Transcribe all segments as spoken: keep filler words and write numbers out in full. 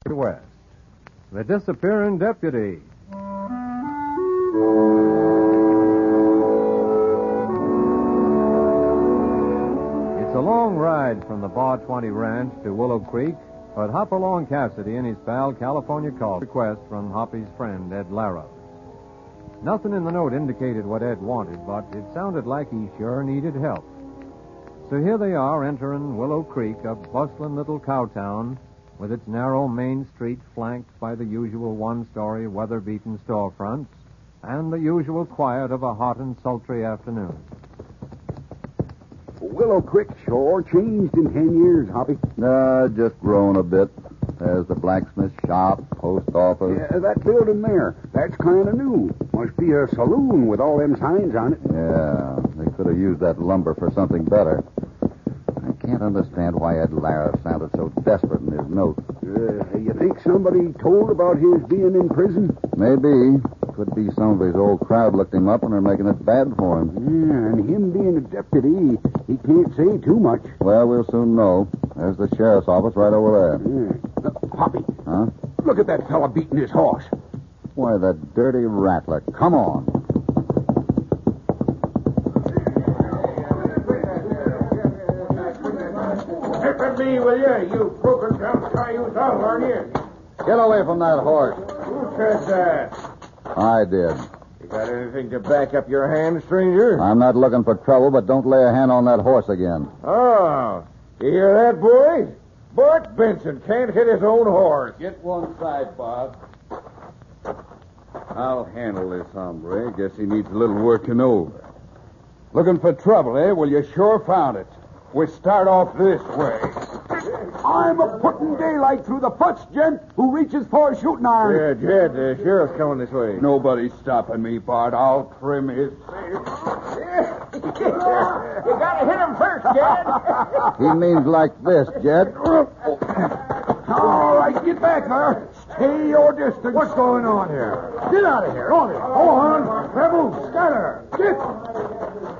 West. The Disappearing Deputy. It's a long ride from the Bar twenty Ranch to Willow Creek, but Hopalong Cassidy and his pal California called request from Hoppy's friend Ed Larrows. Nothing in the note indicated what Ed wanted, but it sounded like he sure needed help. So here they are entering Willow Creek, a bustling little cow town with its narrow main street flanked by the usual one-story weather-beaten storefronts and the usual quiet of a hot and sultry afternoon. Willow Creek sure changed in ten years, Hoppy. Uh, just grown a bit. There's the blacksmith shop, post office. Yeah, that building there, that's kind of new. Must be a saloon with all them signs on it. Yeah, they could have used that lumber for something better. I can't understand why Ed Lara sounded so desperate in his note. Uh, you think somebody told about his being in prison? Maybe. Could be some of his old crowd looked him up and are making it bad for him. Yeah, and him being a deputy, he can't say too much. Well, we'll soon know. There's the sheriff's office right over there. Yeah. Uh, Hoppy. Huh? Look at that fella beating his horse. Why, that dirty rattler. Come on. Help me, will you? You broken down cayuse out, aren't you? Get away from that horse. Who said that? I did. You got anything to back up your hand, stranger? I'm not looking for trouble, but don't lay a hand on that horse again. Oh, you hear that, boys? Bart Benson can't hit his own horse. Get one side, Bob. I'll handle this hombre. Guess he needs a little working over. Looking for trouble, eh? Well, you sure found it. We start off this way. I'm a putting daylight through the putz, gent, who reaches for a shooting iron. Yeah, Jed, the sheriff's coming this way. Nobody's stopping me, Bart. I'll trim his You gotta hit him first, Jed. He means like this, Jed. All right, get back there. Stay your distance. What's going on here? Get out of here. On it. Go on. Rebel, scatter. Get.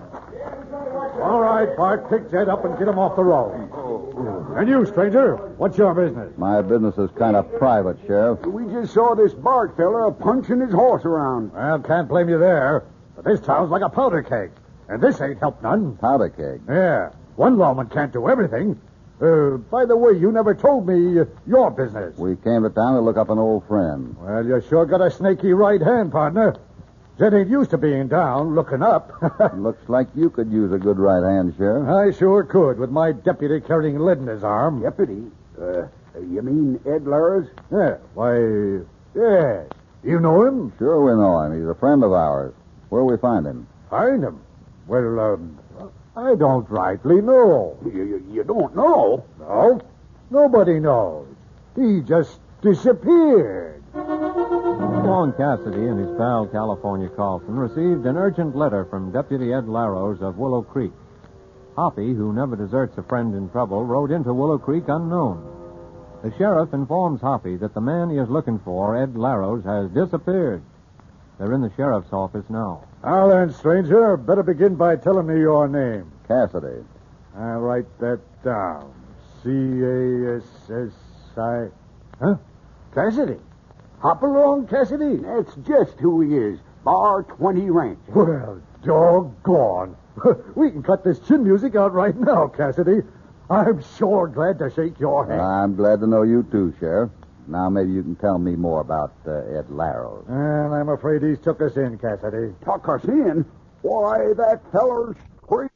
All right, Bart, pick Jed up and get him off the road. And you, stranger, what's your business? My business is kind of private, Sheriff. We just saw this Bart fella punching his horse around. Well, can't blame you there. But this town's like a powder keg. And this ain't helped none. Powder keg. Yeah. One lawman can't do everything. Uh, by the way, you never told me uh, your business. We came to town to look up an old friend. Well, you sure got a snaky right hand, partner. Jed ain't used to being down, looking up. Looks like you could use a good right hand, Sheriff. I sure could, with my deputy carrying lead in his arm. Deputy? Uh, you mean Ed Larrows? Yeah, why, yes. You know him? Sure we know him. He's a friend of ours. Where'll we find him? Find him? Well, um, I don't rightly know. You, you, you don't know? No, nobody knows. He just disappeared. Long Cassidy and his pal California Carlson received an urgent letter from Deputy Ed Larrows of Willow Creek. Hoppy, who never deserts a friend in trouble, rode into Willow Creek unknown. The sheriff informs Hoppy that the man he is looking for, Ed Larrows, has disappeared. They're in the sheriff's office now. Now then, stranger, better begin by telling me your name. Cassidy. I'll write that down. C A S S I... Huh? Cassidy? Hopalong Cassidy? That's just who he is. Bar twenty Ranch. Well, doggone. We can cut this chin music out right now, Cassidy. I'm sure glad to shake your hand. I'm glad to know you too, Sheriff. Now maybe you can tell me more about uh, Ed Larrows. Well, I'm afraid he's took us in, Cassidy. Tuck us in? Why, that feller's crazy.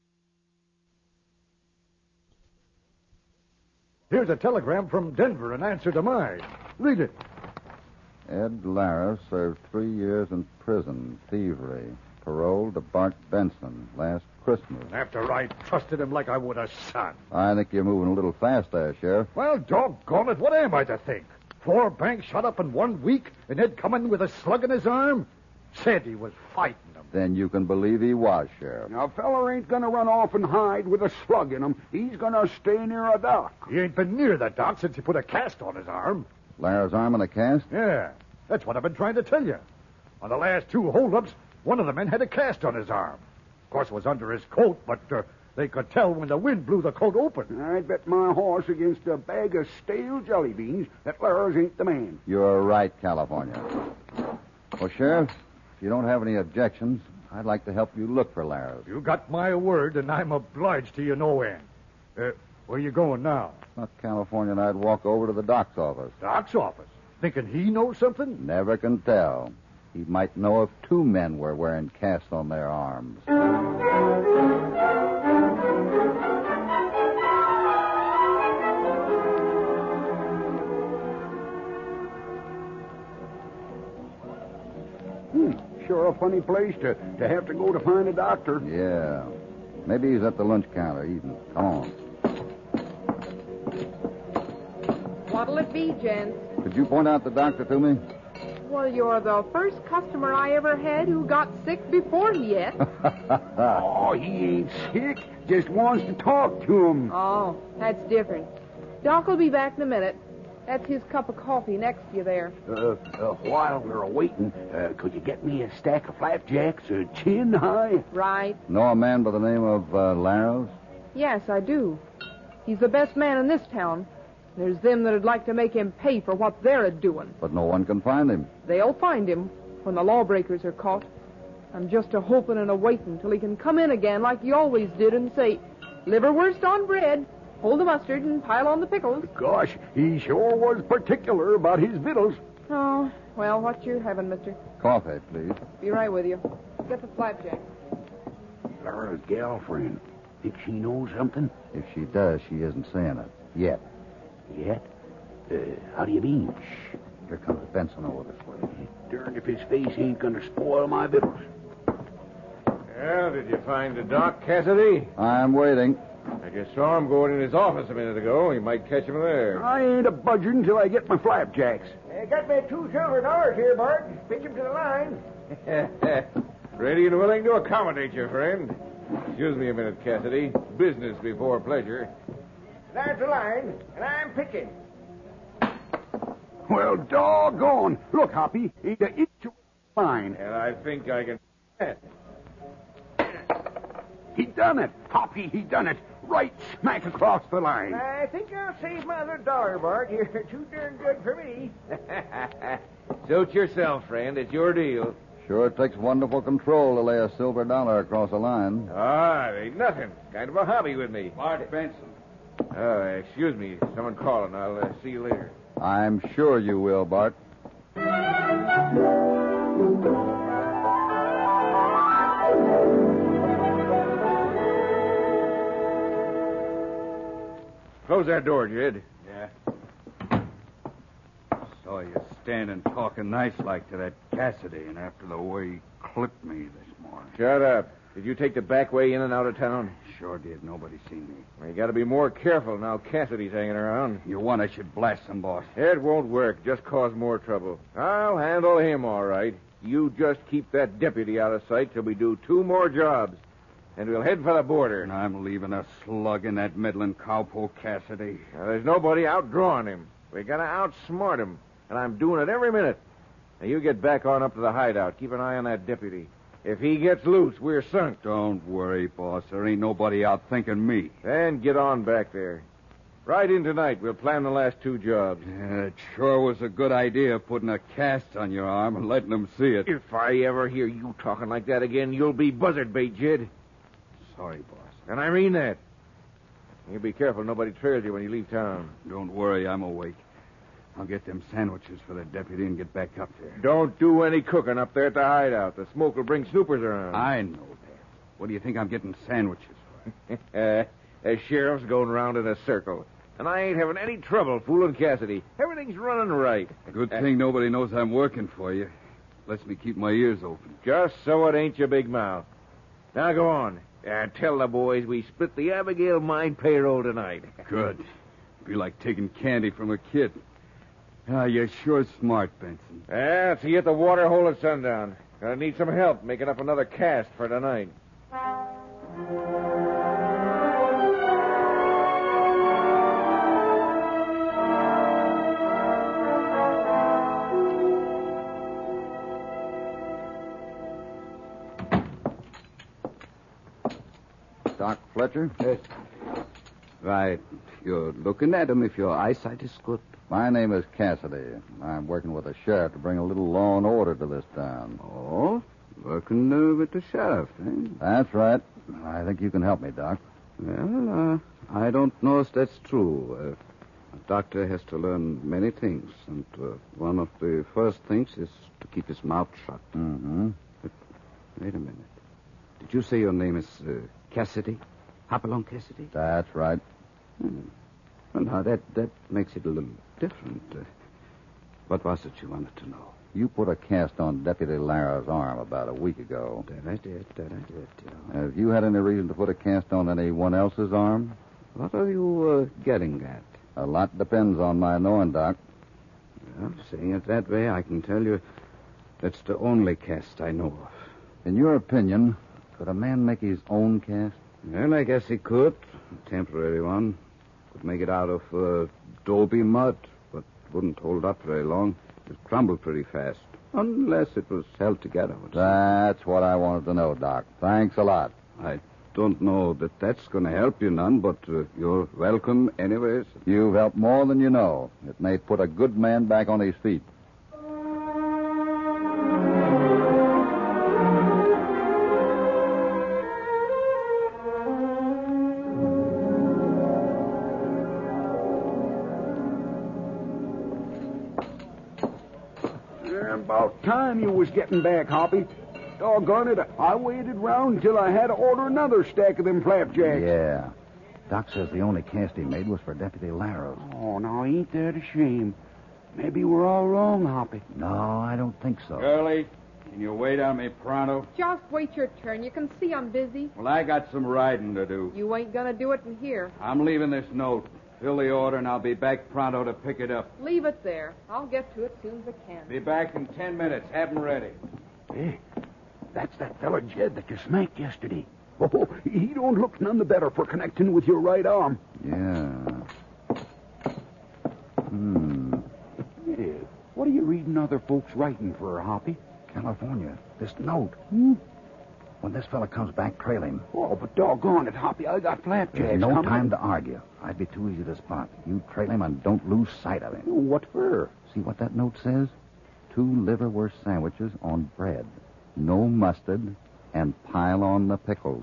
Here's a telegram from Denver in answer to mine. Read it. Ed Larrows served three years in prison, thievery. Paroled to Bart Benson last Christmas. After I trusted him like I would a son. I think you're moving a little fast there, Sheriff. Well, doggone it, what am I to think? Four banks shut up in one week, and Ed come in with a slug in his arm? Said he was fighting them. Then you can believe he was, Sheriff. Now, a feller ain't gonna run off and hide with a slug in him. He's gonna stay near a dock. He ain't been near the dock since he put a cast on his arm. Larrows' arm in a cast? Yeah, that's what I've been trying to tell you. On the last two holdups, one of the men had a cast on his arm. Of course, it was under his coat, but uh, They could tell when the wind blew the coat open. I'd bet my horse against a bag of stale jelly beans that Laros ain't the man. You're right, California. Well, Sheriff, if you don't have any objections, I'd like to help you look for Laros. You got my word, and I'm obliged to you no end. Uh, where you going now? Not California and I'd walk over to the doc's office. Doc's office. Thinking he knows something? Never can tell. He might know if two men were wearing casts on their arms. Hmm, sure a funny place to, to have to go to find a doctor. Yeah. Maybe he's at the lunch counter eating. Come on. What'll it be, gents? Could you point out the doctor to me? Well, you're the first customer I ever had who got sick before he ate. Oh, he ain't sick. Just wants to talk to him. Oh, that's different. Doc will be back in a minute. That's his cup of coffee next to you there. Uh, uh, while we're waiting, uh, could you get me a stack of flapjacks, uh, chin high? Right. Know a man by the name of uh, Laros? Yes, I do. He's the best man in this town. There's them that'd like to make him pay for what they're a-doing. But no one can find him. They'll find him when the lawbreakers are caught. I'm just a-hoping and a-waiting till he can come in again like he always did and say, liverwurst on bread, hold the mustard and pile on the pickles. Gosh, he sure was particular about his victuals. Oh, well, what you having, mister? Coffee, please. Be right with you. Get the flapjack. Laura's girlfriend. Think she knows something? If she does, she isn't saying it. Yet. Yet? Uh, how do you mean? Shh. Here comes Benson over this way. Darn if his face ain't gonna spoil my victuals. Well, did you find the doc, Cassidy? I'm waiting. I just saw him going in his office a minute ago. You might catch him there. I ain't a budging till I get my flapjacks. I got me two silver dollars here, Bart. Pitch him to the line. Ready and willing to accommodate you, friend. Excuse me a minute, Cassidy. Business before pleasure. There's the line, and I'm pitching. Well, doggone. Look, Hoppy, he's a itch fine. And I think I can... He done it. Hoppy, he done it. Right smack across the line. I think I'll save my other dollar, Bart. You're too darn good for me. Suit yourself, friend. It's your deal. Sure takes wonderful control to lay a silver dollar across a line. Ah, it ain't nothing. Kind of a hobby with me. Bart Benson. Oh, excuse me. Someone calling. I'll uh, see you later. I'm sure you will, Bart. Close that door, Jed. Yeah. Saw you standing talking nice like to that Cassidy, and after the way he clipped me this morning. Shut up. Did you take the back way in and out of town? Sure did. Nobody seen me. Well, you got to be more careful now Cassidy's hanging around. You want I should blast him, boss? It won't work. Just cause more trouble. I'll handle him all right. You just keep that deputy out of sight till we do two more jobs. And we'll head for the border. And I'm leaving a slug in that Midland cowpoke Cassidy. Now, there's nobody outdrawing him. We got to outsmart him. And I'm doing it every minute. Now, you get back on up to the hideout. Keep an eye on that deputy. If he gets loose, we're sunk. Don't worry, boss. There ain't nobody out thinking me. Then get on back there. Right in tonight. We'll plan the last two jobs. Yeah, it sure was a good idea putting a cast on your arm and letting them see it. If I ever hear you talking like that again, you'll be buzzard bait, Jed. Sorry, boss. And I mean that. You be careful nobody trails you when you leave town. Don't worry, I'm awake. I'll get them sandwiches for the deputy and get back up there. Don't do any cooking up there at the hideout. The smoke will bring snoopers around. I know that. What do you think I'm getting sandwiches for? uh, the sheriff's going around in a circle. And I ain't having any trouble fooling Cassidy. Everything's running right. Good thing nobody knows I'm working for you. Lets me keep my ears open. Just so it ain't your big mouth. Now go on. Uh, tell the boys we split the Abigail mine payroll tonight. Good. Be like taking candy from a kid. Ah, you're sure smart, Benson. Ah, see you at the water hole at sundown. Gonna need some help making up another cast for tonight. Doc Fletcher? Yes. Right. You're looking at him if your eyesight is good. My name is Cassidy. I'm working with the sheriff to bring a little law and order to this town. Oh? Working uh, with the sheriff, eh? That's right. I think you can help me, Doc. Well, uh, I don't know if that's true. Uh, a doctor has to learn many things, and uh, one of the first things is to keep his mouth shut. Mm-hmm. But wait a minute. Did you say your name is uh, Cassidy? Hopalong Cassidy? That's right. Hmm. Well, now, that, that makes it a little different. Uh, what was it you wanted to know? You put a cast on Deputy Lara's arm about a week ago. That I did, that I did, yeah. Have you had any reason to put a cast on anyone else's arm? What are you uh, getting at? A lot depends on my knowing, Doc. Well, saying it that way, I can tell you that's the only cast I know of. In your opinion, could a man make his own cast? Well, I guess he could. A temporary one. Could make it out of uh, adobe mud, but wouldn't hold up very long. It'd crumble pretty fast. Unless it was held together. with something. That's what I wanted to know, Doc. Thanks a lot. I don't know that that's going to help you none, but uh, you're welcome anyways. You've helped more than you know. It may put a good man back on his feet. About time you was getting back, Hoppy. Doggone it, I waited round till I had to order another stack of them flapjacks. Yeah. Doc says the only cast he made was for Deputy Laros. Oh, now, ain't that a shame? Maybe we're all wrong, Hoppy. No, I don't think so. Girlie, can you wait on me pronto? Just wait your turn. You can see I'm busy. Well, I got some riding to do. You ain't gonna do it in here. I'm leaving this note. Fill the order, and I'll be back pronto to pick it up. Leave it there. I'll get to it soon as I can. Be back in ten minutes. Have 'em ready. Hey, that's that fella Jed that you smacked yesterday. Oh, he don't look none the better for connecting with your right arm. Yeah. Hmm. Yeah. What are you reading other folks writing for, Hoppy? California. This note. Hmm? When this fella comes back, trail him. Oh, but doggone it, Hoppy, I got flapjacks. There's no coming. time to argue. I'd be too easy to spot. You trail him and don't lose sight of him. What for? See what that note says? Two liverwurst sandwiches on bread. No mustard. And pile on the pickles.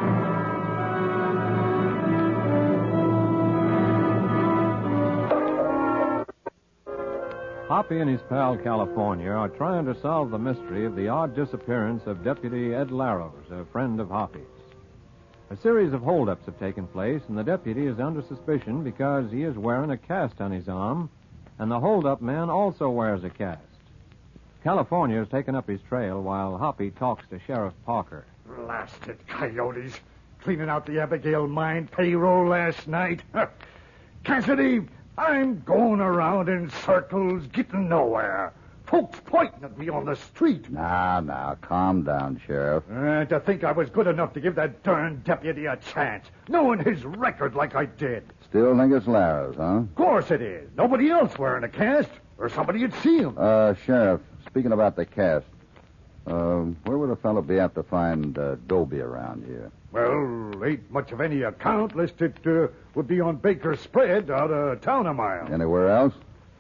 Hoppy and his pal California are trying to solve the mystery of the odd disappearance of Deputy Ed Laros, a friend of Hoppy's. A series of holdups have taken place, and the deputy is under suspicion because he is wearing a cast on his arm, and the holdup man also wears a cast. California has taken up his trail while Hoppy talks to Sheriff Parker. Blasted coyotes. Cleaning out the Abigail mine payroll last night. Cassidy, I'm going around in circles, getting nowhere. Folks pointing at me on the street. Now, now, calm down, Sheriff. Uh, to think I was good enough to give that darn deputy a chance, knowing his record like I did. Still think it's Laros, huh? Of course it is. Nobody else wearing a cast, or somebody had seen him. Uh, Sheriff, speaking about the cast, uh, where would a fellow be apt to find uh, Dobie around here? Well, ain't much of any account, lest it uh, would be on Baker's spread out of town a mile. Anywhere else?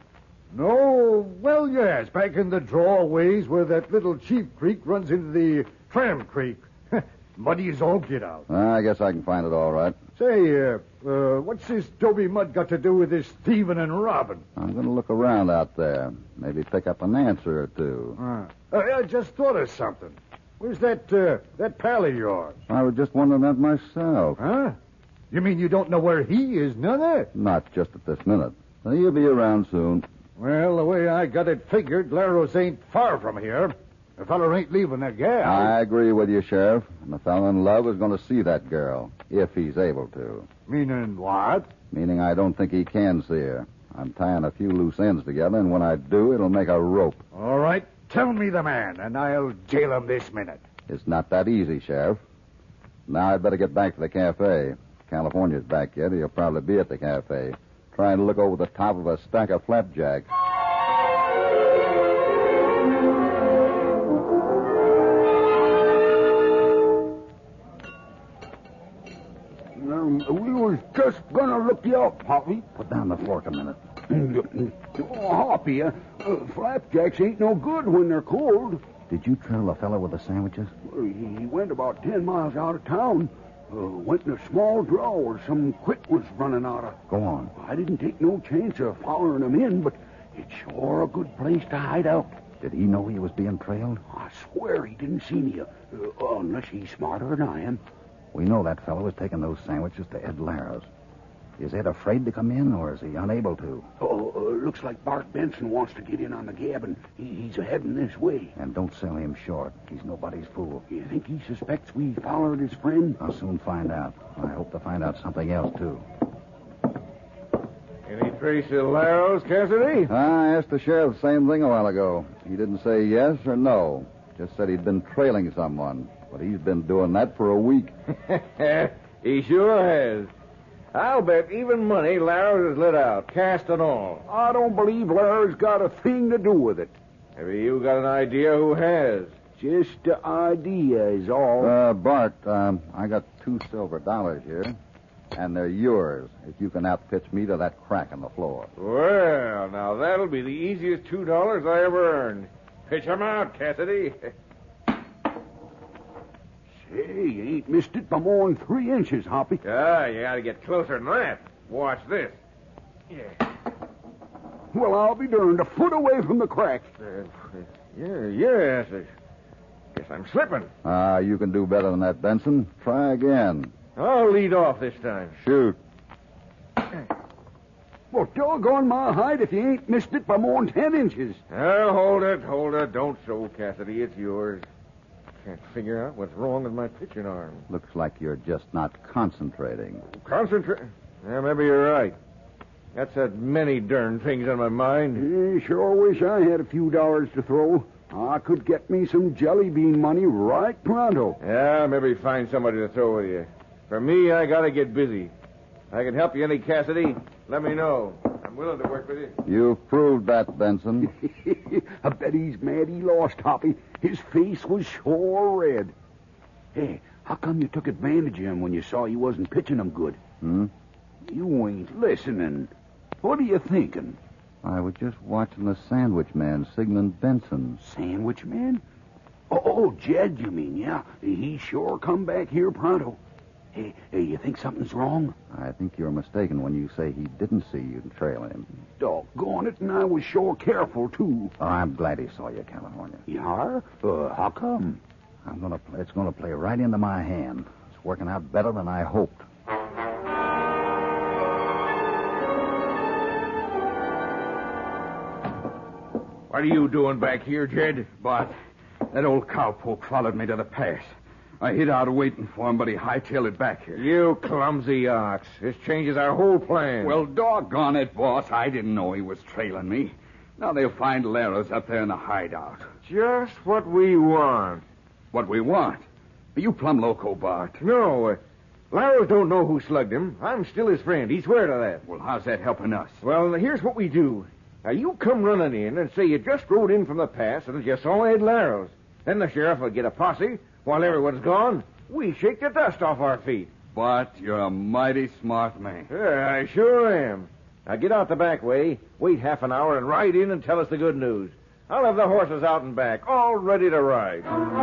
No, well, yes, back in the drawways where that little Chief Creek runs into the Tram Creek. Muddy as all get out. Uh, I guess I can find it all right. Say, uh, uh, what's this Dobie mud got to do with this thieving and robbing? I'm going to look around out there. Maybe pick up an answer or two. Uh, I just thought of something. Where's that, uh, that pal of yours? I was just wondering that myself. Huh? You mean you don't know where he is, none? Not just at this minute. He'll be around soon. Well, the way I got it figured, Laros ain't far from here. The feller ain't leaving that gal. I agree with you, Sheriff. And the fellow in love is going to see that girl, if he's able to. Meaning what? Meaning I don't think he can see her. I'm tying a few loose ends together, and when I do, it'll make a rope. All right. Tell me the man, and I'll jail him this minute. It's not that easy, Sheriff. Now I'd better get back to the cafe. California's back yet. He'll probably be at the cafe, trying to look over the top of a stack of flapjacks. we was just gonna look you up, Hoppy. Put down the fork a minute. Oh, Hoppy, uh, uh, flapjacks ain't no good when they're cold. Did you trail the fellow with the sandwiches? Well, He went about ten miles out of town. Uh, went in a small draw where some quick was running out of. Go on. I didn't take no chance of following him in, but it's sure a good place to hide out. Did he know he was being trailed? I swear he didn't see me, uh, uh, unless he's smarter than I am. We know that fellow was taking those sandwiches to Ed Lara's. Is Ed afraid to come in, or is he unable to? Oh, uh, looks like Bart Benson wants to get in on the gab, and he, he's heading this way. And don't sell him short. He's nobody's fool. You think he suspects we followed his friend? I'll soon find out. I hope to find out something else, too. Any trace of Laros, Cassidy? I asked the sheriff the same thing a while ago. He didn't say yes or no. Just said he'd been trailing someone. But he's been doing that for a week. He sure has. I'll bet even money Laros has let out, cast and all. I don't believe Larry's got a thing to do with it. Maybe you got an idea who has. Just the idea is all. Uh, Bart, um, I got two silver dollars here. And they're yours if you can outpitch me to that crack in the floor. Well, now that'll be the easiest two dollars I ever earned. Pitch 'em out, Cassidy. Say, you ain't missed it by more than three inches, Hoppy. Ah, you gotta get closer than that. Watch this. Yeah. Well, I'll be darned, a foot away from the crack. Uh, yeah, yes. I guess I'm slipping. Ah, uh, you can do better than that, Benson. Try again. I'll lead off this time. Shoot. Well, doggone my hide if you ain't missed it by more than ten inches. Oh, hold it, hold it. Don't show, Cassidy. It's yours. Can't figure out what's wrong with my pitching arm. Looks like you're just not concentrating. Concentrate? Yeah, maybe you're right. That's had many darn things on my mind. Eh, sure wish I had a few dollars to throw. I could get me some jelly bean money right pronto. Yeah, maybe find somebody to throw with you. For me, I gotta get busy. I can help you any, Cassidy. Let me know. I'm willing to work with you. You've proved that, Benson. I bet he's mad he lost, Hoppy. His face was sure red. Hey, how come you took advantage of him when you saw he wasn't pitching him good? Hmm? You ain't listening. What are you thinking? I was just watching the sandwich man, Sigmund Benson. Sandwich man? Oh, oh, Jed, you mean, yeah. He sure come back here pronto. Hey, hey, you think something's wrong? I think you're mistaken when you say he didn't see you trailing him. Doggone it, and I was sure careful, too. Oh, I'm glad he saw you, California. You are? Uh, how come? I'm gonna. It's gonna play right into my hand. It's working out better than I hoped. What are you doing back here, Jed? But that old cowpoke followed me to the pass. I hid out waiting for him, but he hightailed it back here. You clumsy ox. This changes our whole plan. Well, doggone it, boss. I didn't know he was trailing me. Now they'll find Laros up there in the hideout. Just what we want. What we want? Are you plumb loco, Bart? No, uh, Laros don't know who slugged him. I'm still his friend. He swear to that. Well, how's that helping us? Well, here's what we do. Now, you come running in and say you just rode in from the pass and you saw Ed Laros. Then the sheriff will get a posse. While everyone's gone, we shake the dust off our feet. Bart, you're a mighty smart man. Yeah, I sure am. Now get out the back way, wait half an hour, and ride in and tell us the good news. I'll have the horses out and back, all ready to ride.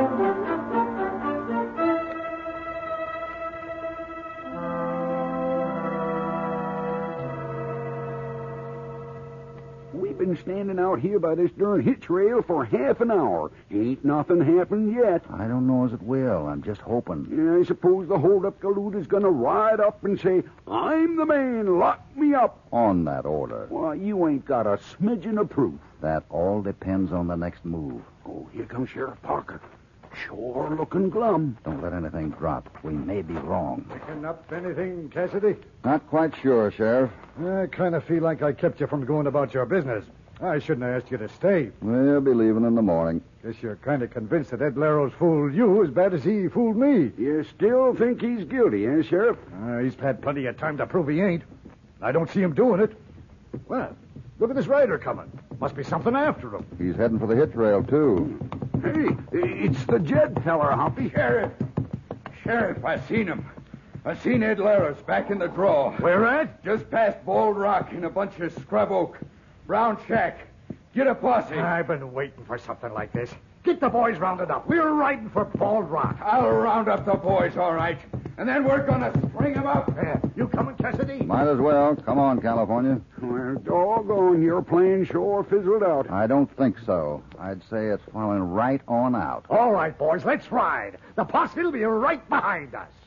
We've been standing out here by this darn hitch rail for half an hour. Ain't nothing happened yet. I don't know as it will. I'm just hoping. Yeah, I suppose the hold-up galoot is going to ride up and say, I'm the man, lock me up. On that order. Why, you ain't got a smidgen of proof. That all depends on the next move. Oh, here comes Sheriff Parker. Sure looking glum. Don't let anything drop. We may be wrong. Picking up anything, Cassidy? Not quite sure, Sheriff. I kind of feel like I kept you from going about your business. I shouldn't have asked you to stay. We'll be leaving in the morning. Guess you're kind of convinced that Ed Laros fooled you as bad as he fooled me. You still think he's guilty, eh, Sheriff? Uh, he's had plenty of time to prove he ain't. I don't see him doing it. Well, look at this rider coming. Must be something after him. He's heading for the hitch rail, too. Hey, it's the Jed feller, Hoppy. Sheriff! Sheriff, I seen him. I seen Ed Laros back in the draw. Where at? Just past Bald Rock in a bunch of scrub oak. Brown shack. Get a posse. I've been waiting for something like this. Get the boys rounded up. We're riding for Bald Rock. I'll round up the boys, all right. And then we're going to string them up. Yeah. You coming, Cassidy? Might as well. Come on, California. Well, doggone, your plan sure fizzled out. I don't think so. I'd say it's falling right on out. All right, boys, let's ride. The posse will be right behind us.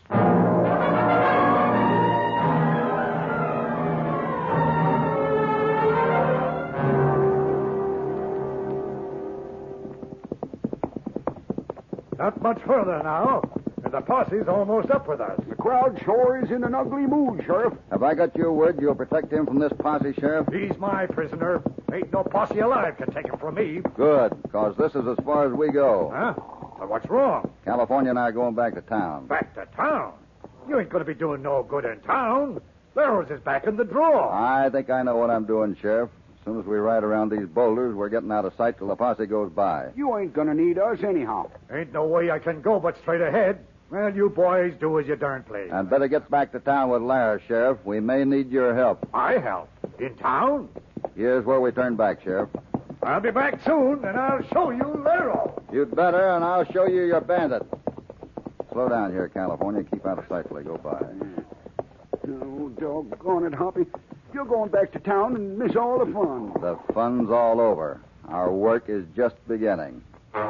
Not much further now, and the posse's almost up with us. The crowd sure is in an ugly mood, Sheriff. Have I got your word you'll protect him from this posse, Sheriff? He's my prisoner. Ain't no posse alive can take him from me. Good, because this is as far as we go. Huh? But what's wrong? California and I are going back to town. Back to town? You ain't going to be doing no good in town. Laros is back in the draw. I think I know what I'm doing, Sheriff. As soon as we ride around these boulders, we're getting out of sight till the posse goes by. You ain't gonna need us anyhow. Ain't no way I can go but straight ahead. Well, you boys do as you darn please. And better get back to town with Lara, Sheriff. We may need your help. I help? In town? Here's where we turn back, Sheriff. I'll be back soon, and I'll show you Laro. You'd better, and I'll show you your bandit. Slow down here, California. Keep out of sight till they go by. Oh, doggone it, Hoppy. You're going back to town and miss all the fun. The fun's all over. Our work is just beginning. I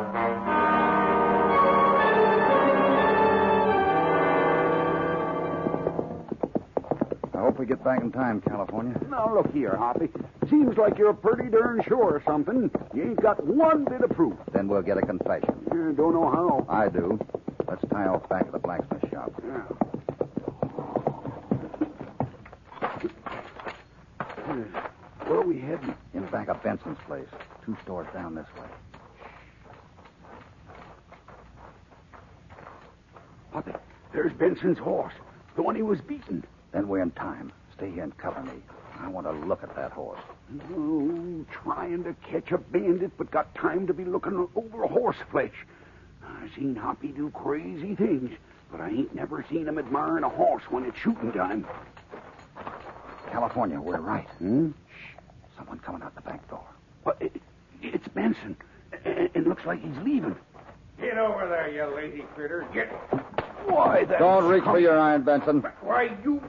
hope we get back in time, California. Now, look here, Hoppy. Seems like you're pretty darn sure of something. You ain't got one bit of proof. Then we'll get a confession. Uh, don't know how. I do. Let's tie off back at the blacksmith shop. Yeah. Where are we heading? In back of Benson's place. Two stores down this way. Hoppy, there's Benson's horse. The one he was beating. Then we're in time. Stay here and cover me. I want to look at that horse. Oh, trying to catch a bandit, but got time to be looking over horse flesh. I've seen Hoppy do crazy things, but I ain't never seen him admiring a horse when it's shooting time. California, we're right. Hmm? Shh. Someone coming out the back door. Well, it, it's Benson. It, it looks like he's leaving. Get over there, you lazy critter. Get. Why, that... Don't reach for your iron, Benson. Why, you...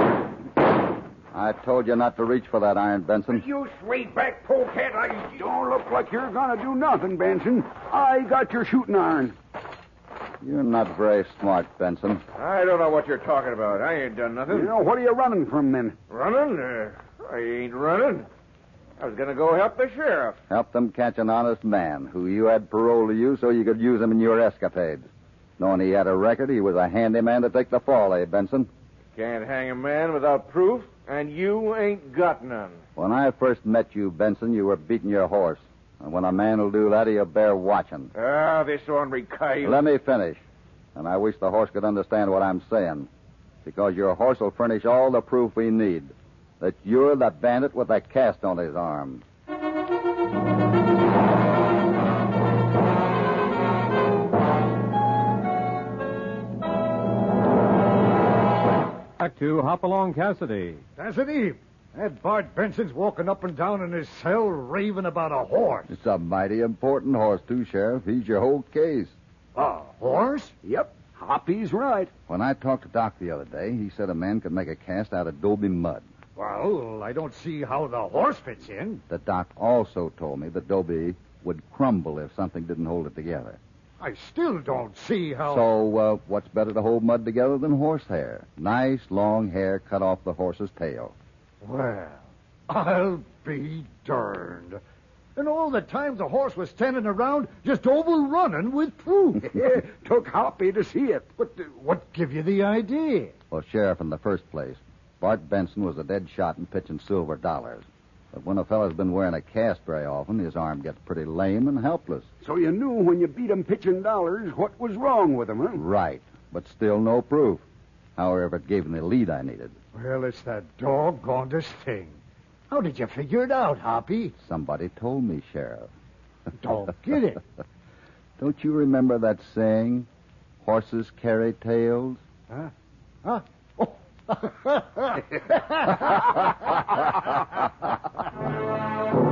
I told you not to reach for that iron, Benson. You straight back polecat. I... Don't look like you're going to do nothing, Benson. I got your shooting iron. You're not very smart, Benson. I don't know what you're talking about. I ain't done nothing. You know, what are you running from, then? Running? Uh, I ain't running. I was going to go help the sheriff. Help them catch an honest man who you had parole to you so you could use him in your escapades. Knowing he had a record, he was a handy man to take the fall, eh, Benson? Can't hang a man without proof, and you ain't got none. When I first met you, Benson, you were beating your horse. And when a man will do that, he'll bear watching. Ah, this ornery coyote. Let me finish. And I wish the horse could understand what I'm saying. Because your horse will furnish all the proof we need. That you're the bandit with a cast on his arm. Back to Hopalong Cassidy. Cassidy, that Bart Benson's walking up and down in his cell raving about a horse. It's a mighty important horse, too, Sheriff. He's your whole case. A horse? Yep, Hoppy's right. When I talked to Doc the other day, he said a man could make a cast out of Dobie mud. Well, I don't see how the horse fits in. The doc also told me that Dobie would crumble if something didn't hold it together. I still don't see how... So, uh, what's better to hold mud together than horsehair? Nice, long hair cut off the horse's tail. Well, I'll be darned. And all the time the horse was standing around just overrunning with proof. Took Hoppy to see it. But uh, what give you the idea? Well, Sheriff, in the first place, Bart Benson was a dead shot in pitching silver dollars. But when a fellow's been wearing a cast very often, his arm gets pretty lame and helpless. So you knew when you beat him pitching dollars what was wrong with him, huh? Right, but still no proof. However, it gave him the lead I needed. Well, it's the doggonedest thing. How did you figure it out, Hoppy? Somebody told me, Sheriff. Don't get it. Don't you remember that saying, horses carry tails? Huh? Huh? Ha!